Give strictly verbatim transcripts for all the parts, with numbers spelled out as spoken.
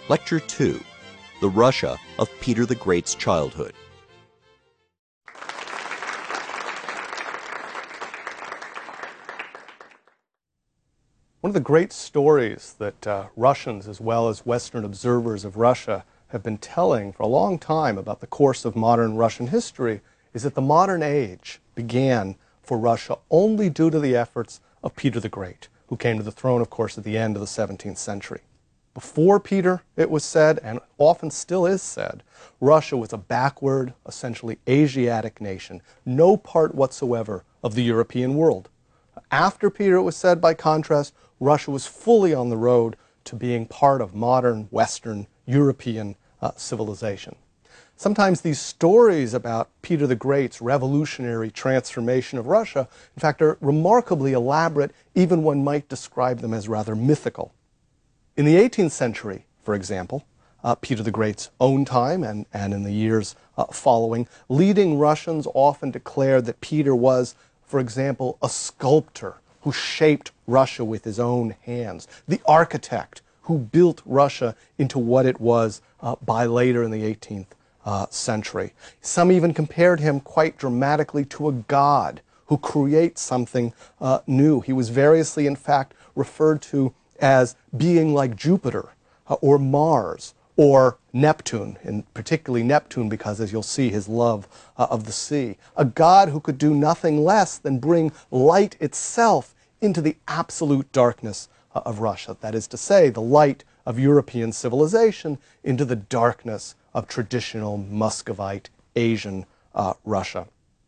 Lecture two, The Russia of Peter the Great's Childhood. One of the great stories that uh, Russians, as well as Western observers of Russia, have been telling for a long time about the course of modern Russian history is that the modern age began for Russia only due to the efforts of Peter the Great, who came to the throne, of course, at the end of the seventeenth century. Before Peter, it was said, and often still is said, Russia was a backward, essentially Asiatic nation, no part whatsoever of the European world. After Peter, it was said, by contrast, Russia was fully on the road to being part of modern, Western, European uh, civilization. Sometimes these stories about Peter the Great's revolutionary transformation of Russia, in fact, are remarkably elaborate, even one might describe them as rather mythical. In the eighteenth century, for example, uh, Peter the Great's own time and, and in the years uh, following, leading Russians often declared that Peter was, for example, a sculptor who shaped Russia with his own hands, the architect who built Russia into what it was uh, by later in the eighteenth uh, century. Some even compared him quite dramatically to a god who creates something uh, new. He was variously, in fact, referred to as being like Jupiter uh, or Mars or Neptune, and particularly Neptune because, as you'll see, his love uh, of the sea. A god who could do nothing less than bring light itself into the absolute darkness uh, of Russia. That is to say, the light of European civilization into the darkness of traditional Muscovite Asian uh, Russia.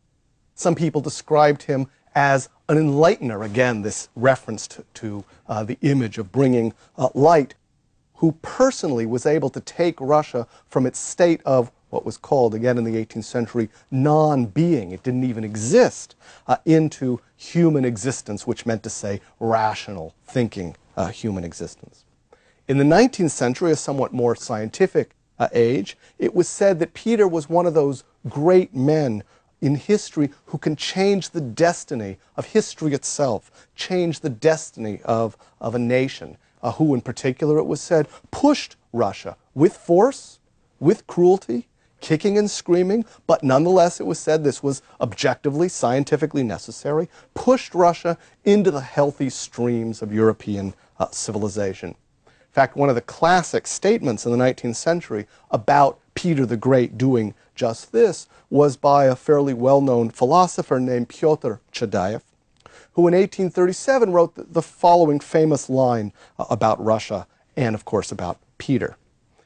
Some people described him as an enlightener, again, this reference to, to uh, the image of bringing uh, light, who personally was able to take Russia from its state of what was called, again in the eighteenth century, non-being. It didn't even exist, uh, into human existence, which meant to say rational, thinking uh, human existence. In the nineteenth century, a somewhat more scientific uh, age, it was said that Peter was one of those great men in history who can change the destiny of history itself, change the destiny of, of a nation. Uh, who in particular, it was said, pushed Russia with force, with cruelty, kicking and screaming, but nonetheless it was said this was objectively, scientifically necessary, pushed Russia into the healthy streams of European uh, civilization. In fact, one of the classic statements in the nineteenth century about Peter the Great doing just this was by a fairly well-known philosopher named Pyotr Chadaev, who in eighteen thirty-seven wrote the following famous line about Russia and, of course, about Peter.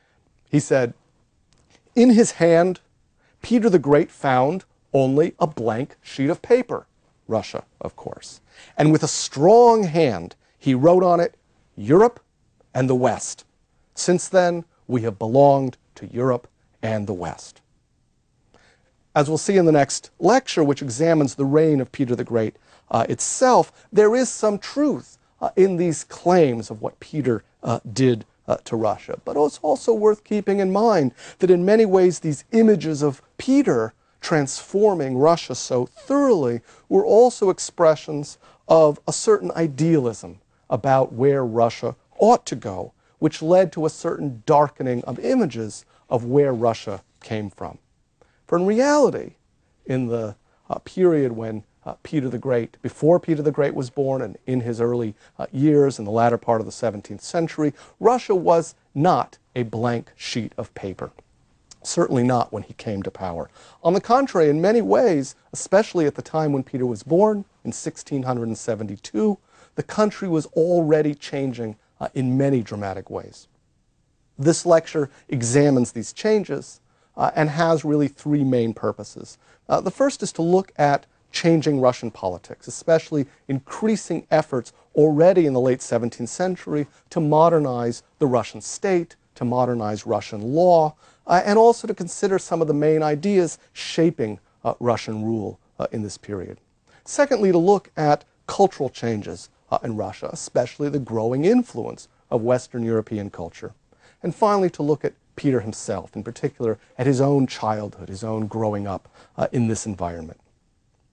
He said, "In his hand, Peter the Great found only a blank sheet of paper," Russia, of course, "and with a strong hand he wrote on it, 'Europe and the West.' Since then, we have belonged to Europe and the West." As we'll see in the next lecture, which examines the reign of Peter the Great uh, itself, there is some truth uh, in these claims of what Peter uh, did uh, to Russia. But it's also worth keeping in mind that in many ways these images of Peter transforming Russia so thoroughly were also expressions of a certain idealism about where Russia ought to go, which led to a certain darkening of images of where Russia came from. For in reality, in the uh, period when uh, Peter the Great, before Peter the Great was born and in his early uh, years in the latter part of the seventeenth century, Russia was not a blank sheet of paper. Certainly not when he came to power. On the contrary, in many ways, especially at the time when Peter was born, in sixteen seventy-two, the country was already changing uh, in many dramatic ways. This lecture examines these changes uh, and has really three main purposes. Uh, the first is to look at changing Russian politics, especially increasing efforts already in the late seventeenth century to modernize the Russian state, to modernize Russian law, uh, and also to consider some of the main ideas shaping uh, Russian rule uh, in this period. Secondly, to look at cultural changes uh, in Russia, especially the growing influence of Western European culture. And finally, to look at Peter himself, in particular at his own childhood, his own growing up uh, in this environment.